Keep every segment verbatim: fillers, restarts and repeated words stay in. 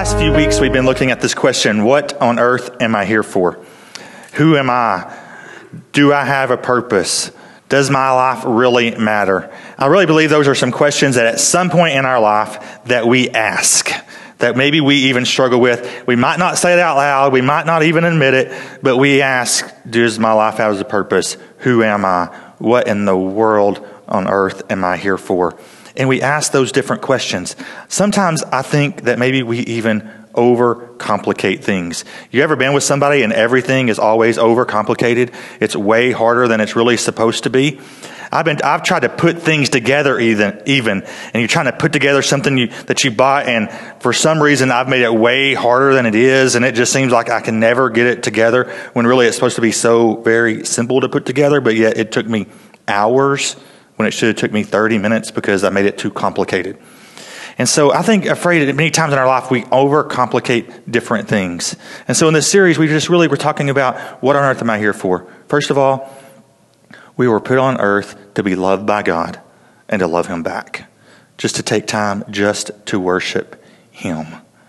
last few weeks, we've been looking at this question, what on earth am I here for? Who am I? Do I have a purpose? Does my life really matter? I really believe those are some questions that at some point in our life that we ask, that maybe we even struggle with. We might not say it out loud. We might not even admit it, but we ask, does my life have a purpose? Who am I? What in the world on earth am I here for? And we ask those different questions. Sometimes I think that maybe we even overcomplicate things. You ever been with somebody and everything is always overcomplicated? It's way harder than it's really supposed to be. I've been, I've tried to put things together even, even, and you're trying to put together something you, that you bought, and for some reason I've made it way harder than it is, and it just seems like I can never get it together when really it's supposed to be so very simple to put together, but yet it took me hours when it should have took me thirty minutes because I made it too complicated. And so I think afraid that many times in our life we overcomplicate different things. And so in this series, we just really were talking about what on earth am I here for? First of all, we were put on earth to be loved by God and to love Him back. Just to take time just to worship Him.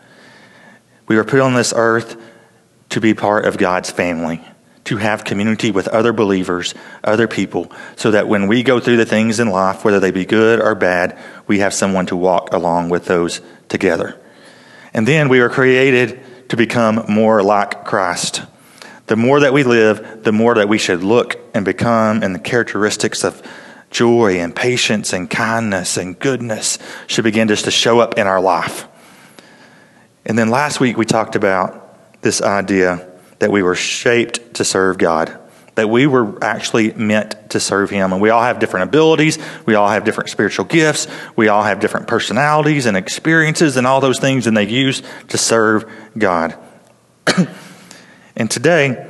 We were put on this earth to be part of God's family, to have community with other believers, other people, so that when we go through the things in life, whether they be good or bad, we have someone to walk along with those together. And then we were created to become more like Christ. The more that we live, the more that we should look and become, and the characteristics of joy and patience and kindness and goodness should begin just to show up in our life. And then last week we talked about this idea that we were shaped to serve God, that we were actually meant to serve Him. And we all have different abilities. We all have different spiritual gifts. We all have different personalities and experiences and all those things, and they use to serve God. And today,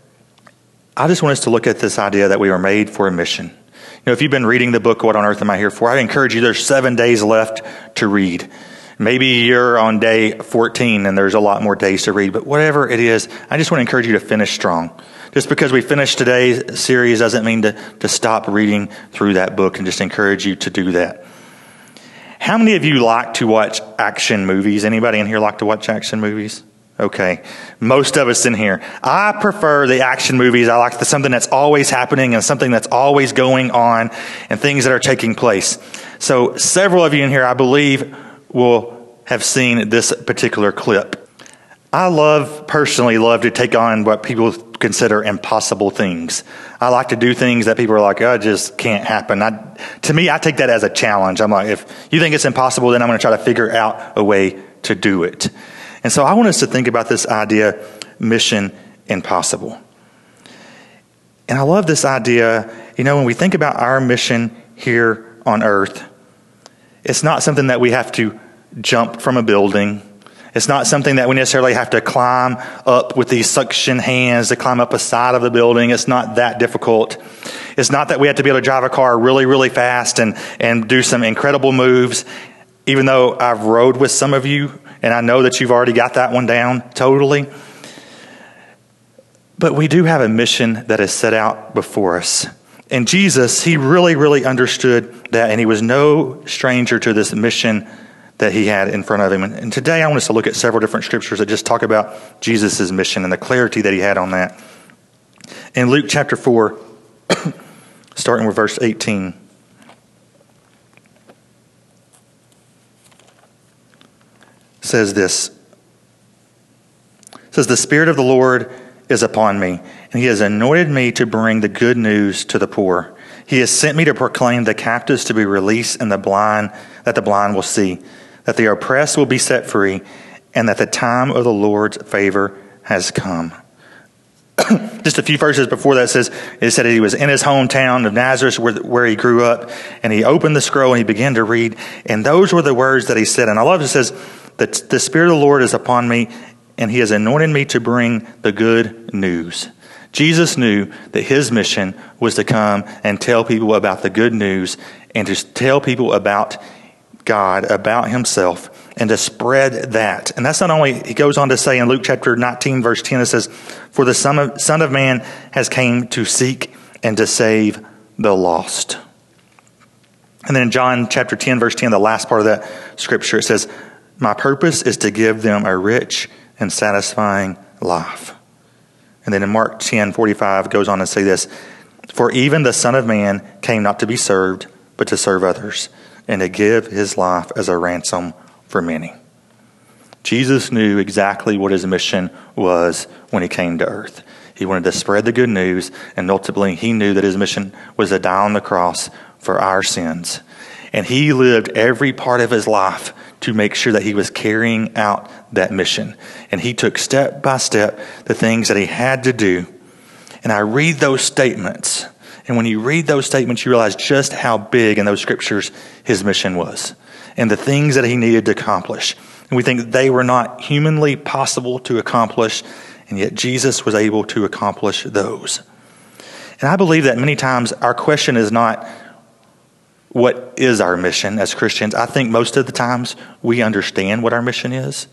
I just want us to look at this idea that we were made for a mission. You know, if you've been reading the book, What on Earth Am I Here For? I encourage you, there's seven days left to read. Maybe you're on day fourteen and there's a lot more days to read, but whatever it is, I just want to encourage you to finish strong. Just because we finished today's series doesn't mean to, to stop reading through that book, and just encourage you to do that. How many of you like to watch action movies? Anybody in here like to watch action movies? Okay, most of us in here. I prefer the action movies. I like the, something that's always happening and something that's always going on and things that are taking place. So several of you in here, I believe, will have seen this particular clip. I love, personally love to take on what people consider impossible things. I like to do things that people are like, oh, it just can't happen. I, to me, I take that as a challenge. I'm like, if you think it's impossible, then I'm going to try to figure out a way to do it. And so I want us to think about this idea, mission impossible. And I love this idea, you know, when we think about our mission here on earth, it's not something that we have to jump from a building. It's not something that we necessarily have to climb up with these suction hands to climb up a side of the building. It's not that difficult. It's not that we have to be able to drive a car really, really fast and, and do some incredible moves. Even though I've rode with some of you, and I know that you've already got that one down totally. But we do have a mission that is set out before us. And Jesus, He really, really understood that, and He was no stranger to this mission that He had in front of Him. And today I want us to look at several different scriptures that just talk about Jesus' mission and the clarity that He had on that. In Luke chapter four, starting with verse eighteen, says this. It says, "The Spirit of the Lord is upon me, and He has anointed me to bring the good news to the poor. He has sent me to proclaim the captives to be released, and the blind, that the blind will see, that the oppressed will be set free, and that the time of the Lord's favor has come." Just a few verses before that says, it said He was in His hometown of Nazareth where, where He grew up, and He opened the scroll and He began to read, and those were the words that He said. And I love it, it says that the Spirit of the Lord is upon me, and He has anointed me to bring the good news. Jesus knew that His mission was to come and tell people about the good news, and to tell people about God, about Himself, and to spread that. And that's not only, He goes on to say in Luke chapter nineteen, verse ten, it says, "For the Son of, Son of Man has came to seek and to save the lost." And then in John chapter ten, verse ten, the last part of that scripture, it says, My purpose is to give them a rich and satisfying life. And then in Mark ten forty-five goes on to say this, for even the Son of Man came not to be served, but to serve others, and to give his life as a ransom for many. Jesus knew exactly what his mission was when he came to earth. He wanted to spread the good news, and ultimately he knew that his mission was to die on the cross for our sins. And he lived every part of his life to make sure that he was carrying out that mission. And he took step by step the things that he had to do. And I read those statements, and when you read those statements, you realize just how big in those scriptures his mission was and the things that he needed to accomplish. And we think they were not humanly possible to accomplish, and yet Jesus was able to accomplish those. And I believe that many times our question is not, what is our mission as Christians? I think most of the times we understand what our mission is.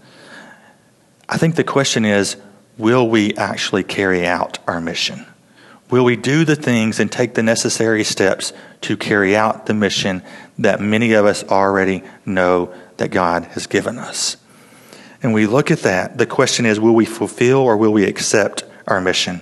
I think the question is, will we actually carry out our mission? Will we do the things and take the necessary steps to carry out the mission that many of us already know that God has given us? And we look at that. The question is, will we fulfill or will we accept our mission?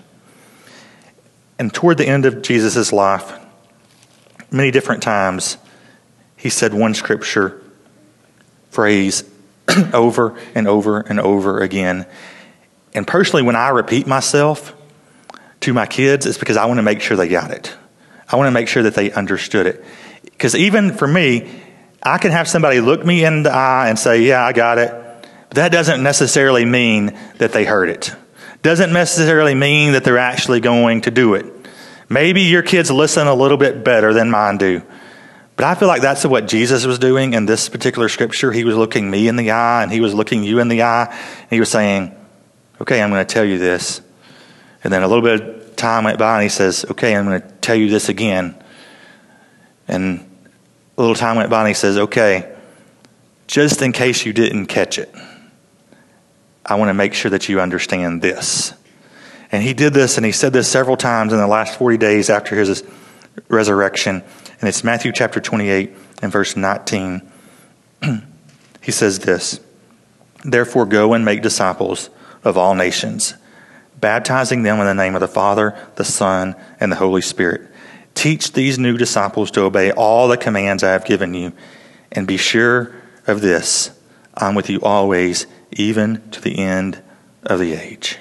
And toward the end of Jesus' life, many different times, he said one scripture phrase over and over and over again. And personally, when I repeat myself to my kids, it's because I want to make sure they got it. I want to make sure that they understood it. Because even for me, I can have somebody look me in the eye and say, yeah, I got it. But that doesn't necessarily mean that they heard it. Doesn't necessarily mean that they're actually going to do it. Maybe your kids listen a little bit better than mine do. But I feel like that's what Jesus was doing in this particular scripture. He was looking me in the eye, and he was looking you in the eye. And he was saying, okay, I'm going to tell you this. And then a little bit of time went by, and he says, okay, I'm going to tell you this again. And a little time went by, and he says, okay, just in case you didn't catch it, I want to make sure that you understand this. And he did this, and he said this several times in the last forty days after his resurrection. And it's Matthew chapter twenty-eight and verse nineteen. He says this, therefore go and make disciples of all nations, baptizing them in the name of the Father, the Son, and the Holy Spirit. Teach these new disciples to obey all the commands I have given you, and be sure of this, I'm with you always, even to the end of the age.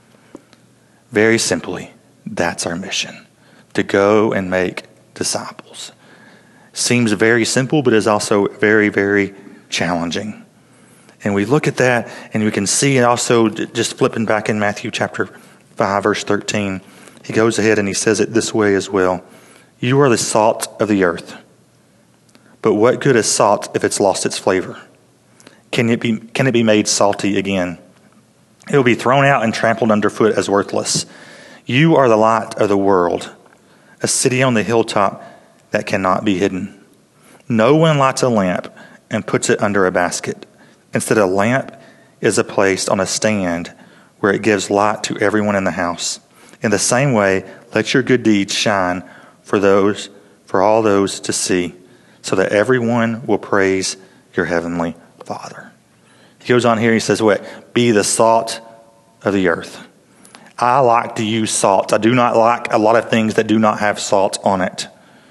Very simply, that's our mission, to go and make disciples. Seems very simple, but is also very, very challenging. And we look at that, and we can see also, just flipping back in Matthew chapter five, verse thirteen, he goes ahead and he says it this way as well. You are the salt of the earth. But what good is salt if it's lost its flavor? Can it be, can it be made salty again? It will be thrown out and trampled underfoot as worthless. You are the light of the world, a city on the hilltop that cannot be hidden. No one lights a lamp and puts it under a basket. Instead, a lamp is placed on a stand where it gives light to everyone in the house. In the same way, let your good deeds shine for those, for all those to see, so that everyone will praise your heavenly Father. He goes on here, he says, what? Be the salt of the earth. I like to use salt. I do not like a lot of things that do not have salt on it.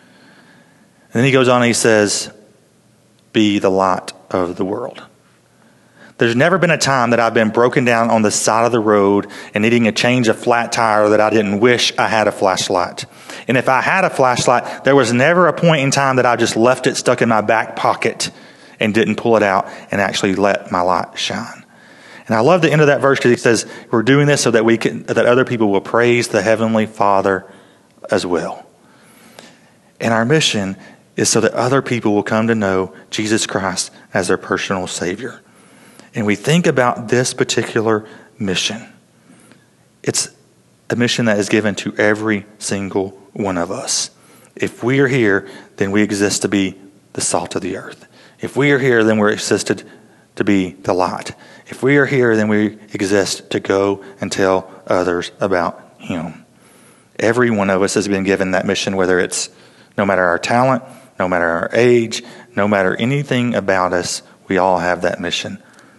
And then he goes on and he says, be the light of the world. There's never been a time that I've been broken down on the side of the road and needing a change of flat tire that I didn't wish I had a flashlight. And if I had a flashlight, there was never a point in time that I just left it stuck in my back pocket and didn't pull it out and actually let my light shine. And I love the end of that verse because he says, we're doing this so that we can, that other people will praise the Heavenly Father as well. And our mission is so that other people will come to know Jesus Christ as their personal Savior. And we think about this particular mission. It's a mission that is given to every single one of us. If we are here, then we exist to be the salt of the earth. If we are here, then we're existed to be the light. If we are here, then we exist to go and tell others about Him. Every one of us has been given that mission, whether it's no matter our talent, no matter our age, no matter anything about us, We all have that mission.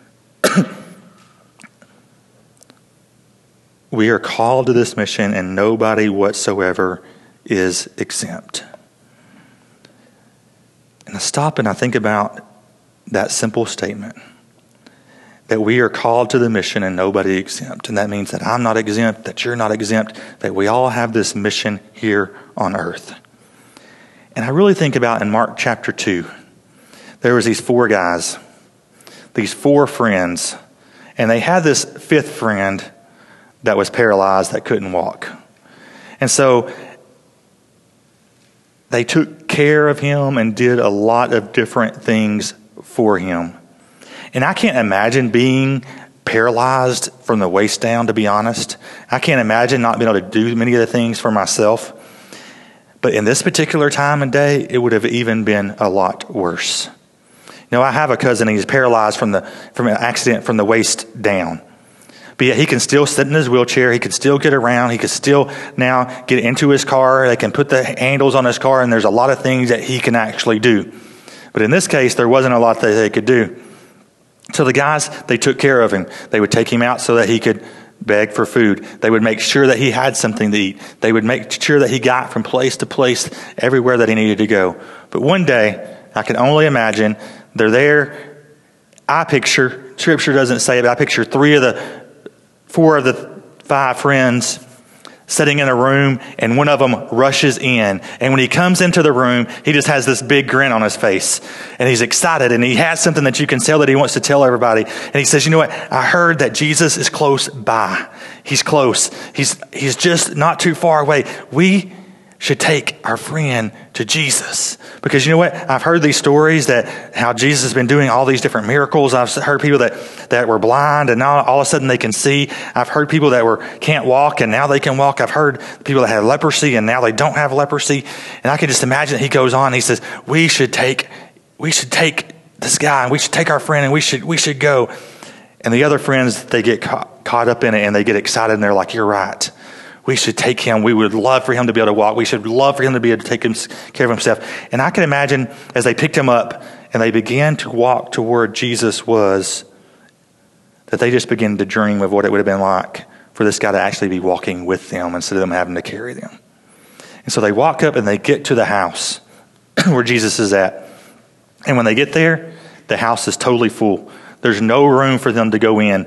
We are called to this mission, and nobody whatsoever is exempt. And I stop and I think about that simple statement, that we are called to the mission and nobody exempt. And that means that I'm not exempt, that you're not exempt, that we all have this mission here on earth. And I really think about in Mark chapter two, there was these four guys, these four friends, and they had this fifth friend that was paralyzed, that couldn't walk. And so they took care of him and did a lot of different things for him. And I can't imagine being paralyzed from the waist down, to be honest. I can't imagine not being able to do many of the things for myself. But in this particular time and day, it would have even been a lot worse. You know, I have a cousin, he's paralyzed from the from an accident from the waist down. But yet he can still sit in his wheelchair. He can still get around. He can still now get into his car. They can put the handles on his car, and there's a lot of things that he can actually do. But in this case, there wasn't a lot that they could do. So the guys, they took care of him. They would take him out so that he could beg for food. They would make sure that he had something to eat. They would make sure that he got from place to place everywhere that he needed to go. But one day, I can only imagine, they're there. I picture, Scripture doesn't say it, but I picture three of the Four of the five friends sitting in a room, and one of them rushes in. And when he comes into the room, he just has this big grin on his face. And he's excited, and he has something that you can tell that he wants to tell everybody. And he says, you know what? I heard that Jesus is close by. He's close. He's, he's just not too far away. We should take our friend to Jesus. Because you know what? I've heard these stories that how Jesus has been doing all these different miracles. I've heard people that, that were blind and now all of a sudden they can see. I've heard people that were can't walk and now they can walk. I've heard people that had leprosy and now they don't have leprosy. And I can just imagine that he goes on. He says, we should take, we should take this guy and we should take our friend and we should, we should go. And the other friends, they get caught, caught up in it and they get excited and they're like, you're right. We should take him. We would love for him to be able to walk. We should love for him to be able to take care of himself. And I can imagine as they picked him up and they began to walk to where Jesus was, that they just began to dream of what it would have been like for this guy to actually be walking with them instead of them having to carry them. And so they walk up and they get to the house where Jesus is at. And when they get there, the house is totally full. There's no room for them to go in.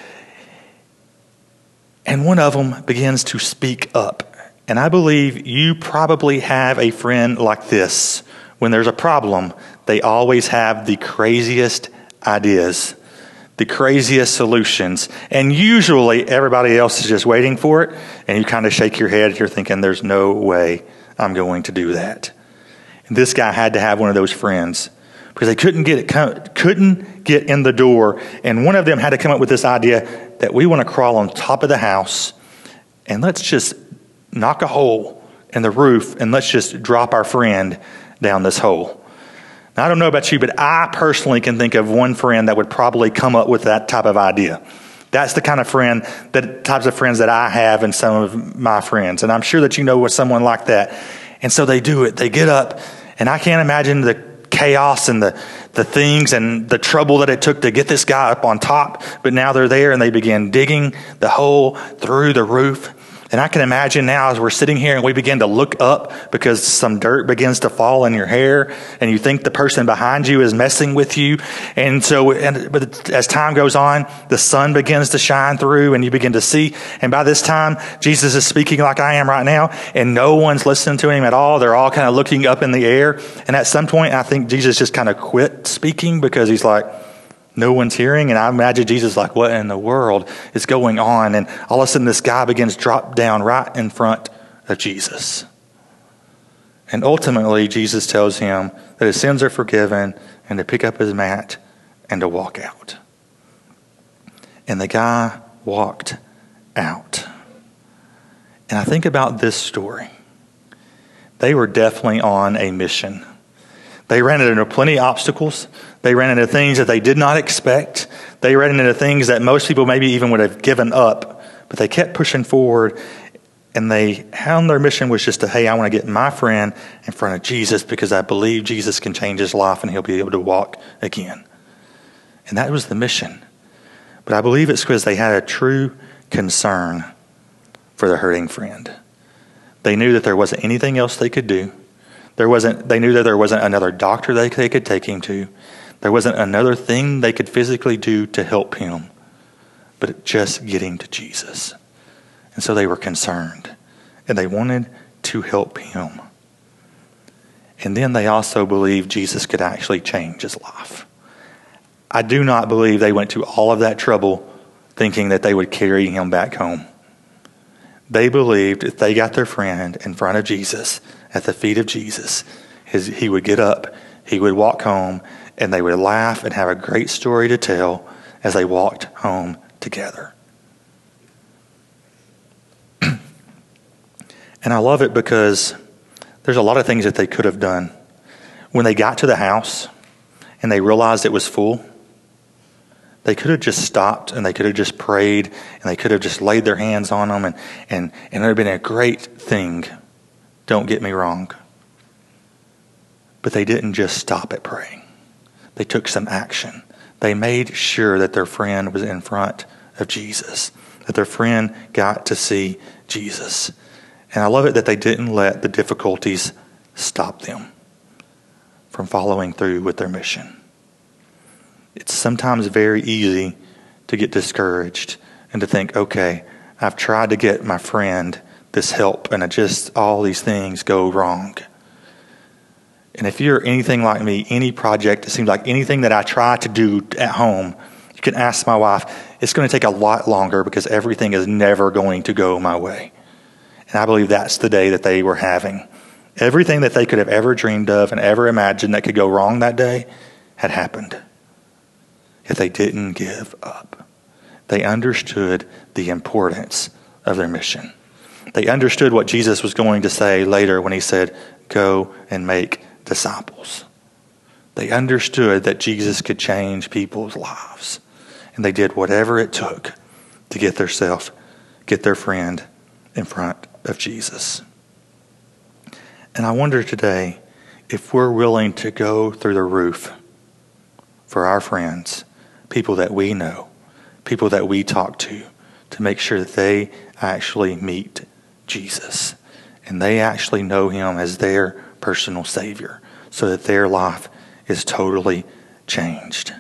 And one of them begins to speak up. And I believe you probably have a friend like this. When there's a problem, they always have the craziest ideas, the craziest solutions. And usually everybody else is just waiting for it. And you kind of shake your head. You're thinking, there's no way I'm going to do that. And this guy had to have one of those friends because they couldn't get it, couldn't get in the door. And one of them had to come up with this idea that we want to crawl on top of the house and let's just knock a hole in the roof and let's just drop our friend down this hole. Now, I don't know about you, but I personally can think of one friend that would probably come up with that type of idea. That's the kind of friend, the types of friends that I have and some of my friends. And I'm sure that you know with someone like that. And so they do it. They get up, and I can't imagine the chaos and the, the things and the trouble that it took to get this guy up on top. But now they're there and they begin digging the hole through the roof. And I can imagine now as we're sitting here and we begin to look up because some dirt begins to fall in your hair and you think the person behind you is messing with you. And so, and, but as time goes on, the sun begins to shine through and you begin to see. And by this time, Jesus is speaking like I am right now and no one's listening to him at all. They're all kind of looking up in the air. And at some point, I think Jesus just kind of quit speaking because he's like, no one's hearing. And I imagine Jesus like, what in the world is going on? And all of a sudden this guy begins to drop down right in front of Jesus. And ultimately Jesus tells him that his sins are forgiven and to pick up his mat and to walk out. And the guy walked out. And I think about this story. They were definitely on a mission. They ran into plenty of obstacles. They ran into things that they did not expect. They ran into things that most people maybe even would have given up. But they kept pushing forward. And they found their mission was just to, hey, I want to get my friend in front of Jesus because I believe Jesus can change his life and he'll be able to walk again. And that was the mission. But I believe it's because they had a true concern for their hurting friend. They knew that there wasn't anything else they could do. There wasn't. They knew that there wasn't another doctor they, they could take him to. There wasn't another thing they could physically do to help him, but just getting to Jesus. And so they were concerned, and they wanted to help him. And then they also believed Jesus could actually change his life. I do not believe they went to all of that trouble thinking that they would carry him back home. They believed if they got their friend in front of Jesus, at the feet of Jesus, his, he would get up, he would walk home, and they would laugh and have a great story to tell as they walked home together. And I love it because there's a lot of things that they could have done. When they got to the house and they realized it was full, they could have just stopped and they could have just prayed and they could have just laid their hands on them, and, and, and it would have been a great thing. Don't get me wrong. But they didn't just stop at praying. They took some action. They made sure that their friend was in front of Jesus, that their friend got to see Jesus. And I love it that they didn't let the difficulties stop them from following through with their mission. It's sometimes very easy to get discouraged and to think, okay, I've tried to get my friend this help and it just all these things go wrong. And if you're anything like me, any project, it seems like anything that I try to do at home, you can ask my wife, it's going to take a lot longer because everything is never going to go my way. And I believe that's the day that they were having. Everything that they could have ever dreamed of and ever imagined that could go wrong that day had happened. Yet they didn't give up. They understood the importance of their mission. They understood what Jesus was going to say later when he said, go and make disciples. They understood that Jesus could change people's lives. And they did whatever it took to get their self, get their friend in front of Jesus. And I wonder today if we're willing to go through the roof for our friends, people that we know, people that we talk to, to make sure that they actually meet Jesus and they actually know him as their personal Savior so that their life is totally changed.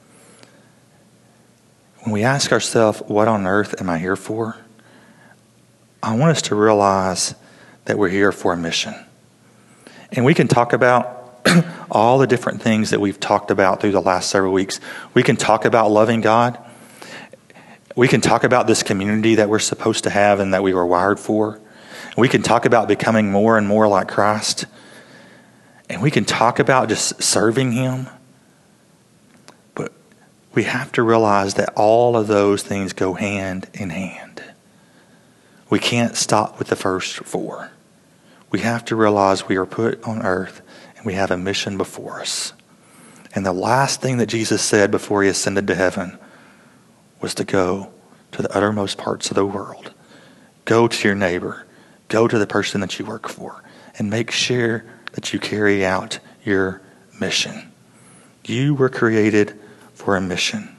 When we ask ourselves, what on earth am I here for? I want us to realize that we're here for a mission. And we can talk about all the different things that we've talked about through the last several weeks. We can talk about loving God. We can talk about this community that we're supposed to have and that we were wired for. We can talk about becoming more and more like Christ. And we can talk about just serving him. But we have to realize that all of those things go hand in hand. We can't stop with the first four. We have to realize we are put on earth and we have a mission before us. And the last thing that Jesus said before he ascended to heaven was to go to the uttermost parts of the world. Go to your neighbor. Go to the person that you work for and make sure that you carry out your mission. You were created for a mission.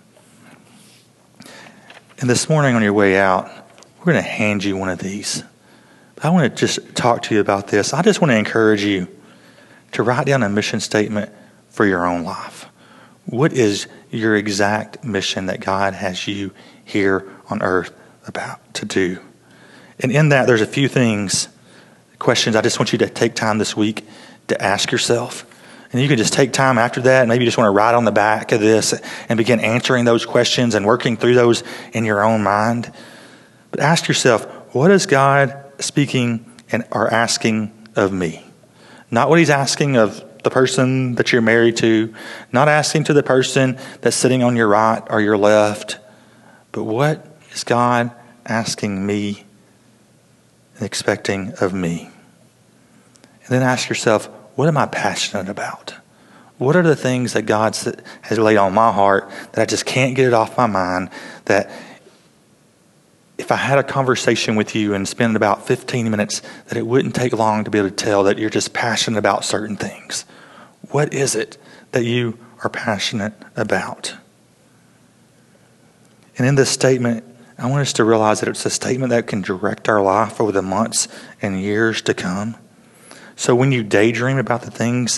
And this morning on your way out, we're going to hand you one of these. I want to just talk to you about this. I just want to encourage you to write down a mission statement for your own life. What is your exact mission that God has you here on earth about to do? And in that, there's a few things, questions I just want you to take time this week to ask yourself. And you can just take time after that, and maybe you just want to write on the back of this and begin answering those questions and working through those in your own mind. But ask yourself, what is God speaking and or asking of me? Not what he's asking of the person that you're married to, not asking to the person that's sitting on your right or your left, but what is God asking me and expecting of me? And then ask yourself, what am I passionate about? What are the things that God has laid on my heart that I just can't get it off my mind, that if I had a conversation with you and spend about fifteen minutes, that it wouldn't take long to be able to tell that you're just passionate about certain things? What is it that you are passionate about? And in this statement, I want us to realize that it's a statement that can direct our life over the months and years to come. So when you daydream about the things,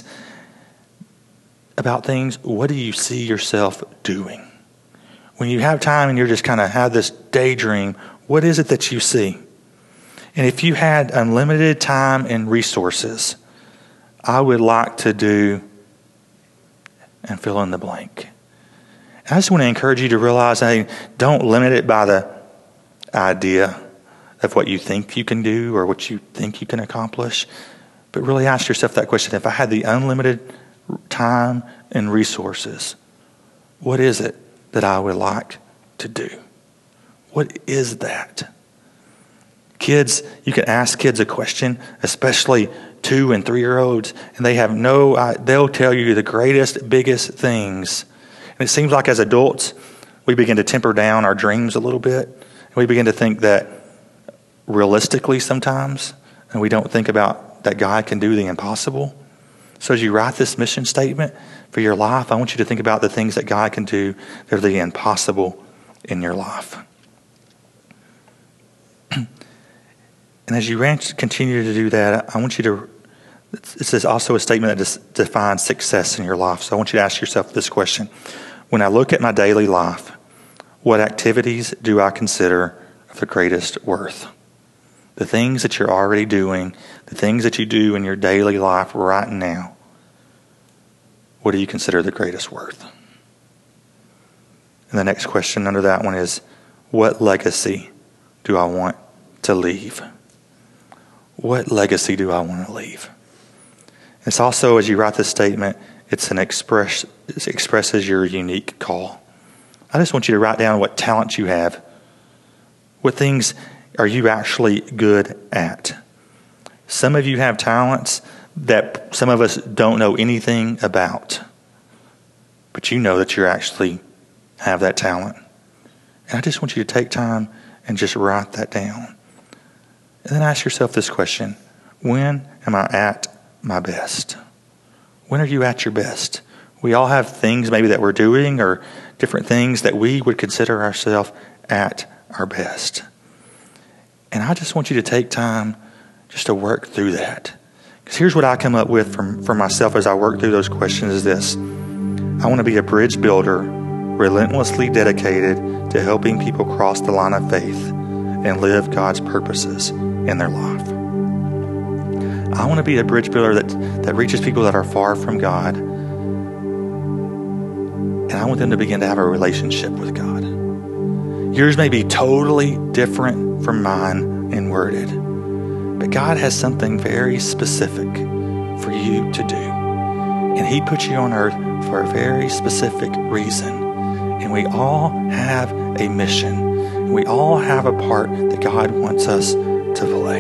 about things, what do you see yourself doing? When you have time and you're just kind of have this daydream, what is it that you see? And if you had unlimited time and resources, I would like to do and fill in the blank. I just want to encourage you to realize, hey, don't limit it by the idea of what you think you can do or what you think you can accomplish, but really ask yourself that question. If I had the unlimited time and resources, what is it that I would like to do? What is that? Kids, you can ask kids a question, especially two and three-year-olds, and they have no, they'll tell you the greatest, biggest things. And it seems like as adults, we begin to temper down our dreams a little bit. And we begin to think that realistically sometimes, and we don't think about that God can do the impossible. So as you write this mission statement for your life, I want you to think about the things that God can do that are the impossible in your life. And as you continue to do that, I want you to, this is also a statement that defines success in your life. So I want you to ask yourself this question. When I look at my daily life, what activities do I consider of the greatest worth? The things that you're already doing, the things that you do in your daily life right now, what do you consider the greatest worth? And the next question under that one is, what legacy do I want to leave? What legacy do I want to leave? It's also, as you write this statement, it's an express, it expresses your unique call. I just want you to write down what talents you have. What things are you actually good at? Some of you have talents that some of us don't know anything about. But you know that you actually have that talent. And I just want you to take time and just write that down. And then ask yourself this question. When am I at my best? When are you at your best? We all have things maybe that we're doing or different things that we would consider ourselves at our best. And I just want you to take time just to work through that. Because here's what I come up with from, for myself as I work through those questions is this. I want to be a bridge builder, relentlessly dedicated to helping people cross the line of faith and live God's purposes in their life. I want to be a bridge builder that, that reaches people that are far from God. And I want them to begin to have a relationship with God. Yours may be totally different from mine and worded. But God has something very specific for you to do. And He put you on earth for a very specific reason. And we all have a mission. And we all have a part that God wants us to play.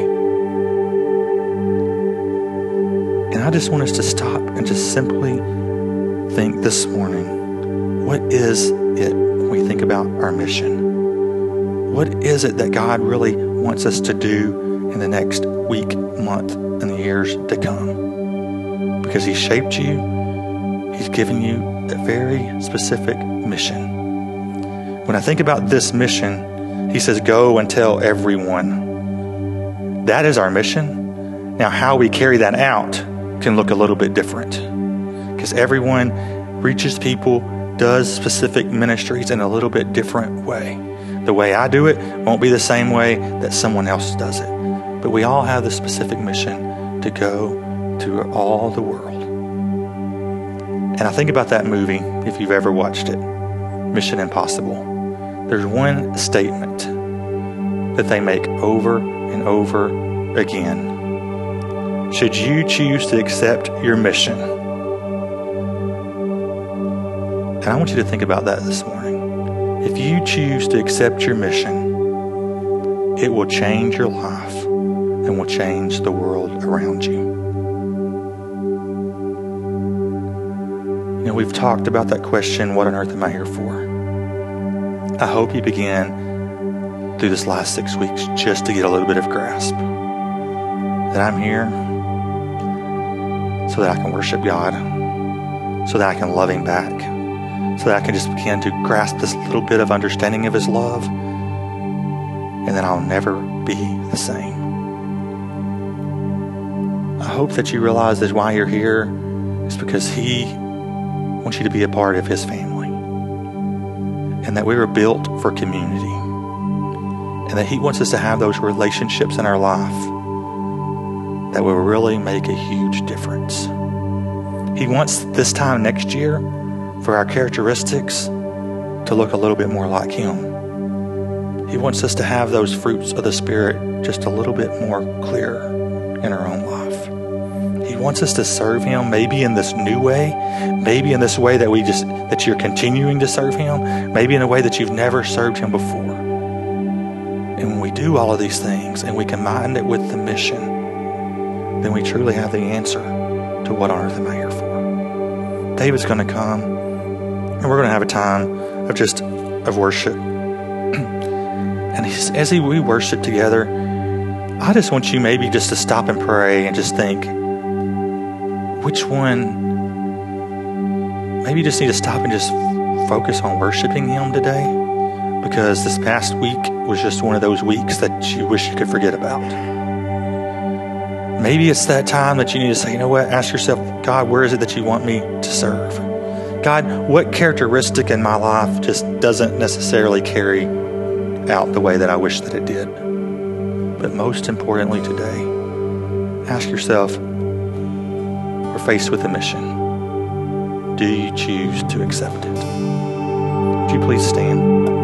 And I just want us to stop and just simply think this morning, what is it when we think about our mission? What is it that God really wants us to do in the next week, month, and the years to come? Because He shaped you, He's given you a very specific mission. When I think about this mission, He says, go and tell everyone. That is our mission. Now, how we carry that out can look a little bit different. Because everyone reaches people, does specific ministries in a little bit different way. The way I do it won't be the same way that someone else does it. But we all have the specific mission to go to all the world. And I think about that movie, if you've ever watched it, Mission Impossible. There's one statement that they make over and over again. Should you choose to accept your mission? And I want you to think about that this morning. If you choose to accept your mission, it will change your life and will change the world around you. You know, we've talked about that question, what on earth am I here for? I hope you began through this last six weeks just to get a little bit of grasp. That I'm here so that I can worship God, so that I can love Him back, so that I can just begin to grasp this little bit of understanding of his love, and then I'll never be the same. I hope that you realize that why you're here is because he wants you to be a part of his family, and that we were built for community, and that he wants us to have those relationships in our life that will really make a huge difference. He wants this time next year for our characteristics to look a little bit more like him. He wants us to have those fruits of the Spirit just a little bit more clear in our own life. He wants us to serve him, maybe in this new way, maybe in this way that we just that you're continuing to serve him, maybe in a way that you've never served him before. And when we do all of these things and we combine it with the mission, then we truly have the answer to what on earth am I here for. David's going to come, and we're going to have a time of just of worship. And he's, as he, we worship together, I just want you maybe just to stop and pray and just think, which one, maybe you just need to stop and just focus on worshiping him today, because this past week was just one of those weeks that you wish you could forget about. Maybe it's that time that you need to say, you know what, ask yourself, God, where is it that you want me to serve? God, what characteristic in my life just doesn't necessarily carry out the way that I wish that it did? But most importantly today, ask yourself, we're faced with a mission. Do you choose to accept it? Would you please stand?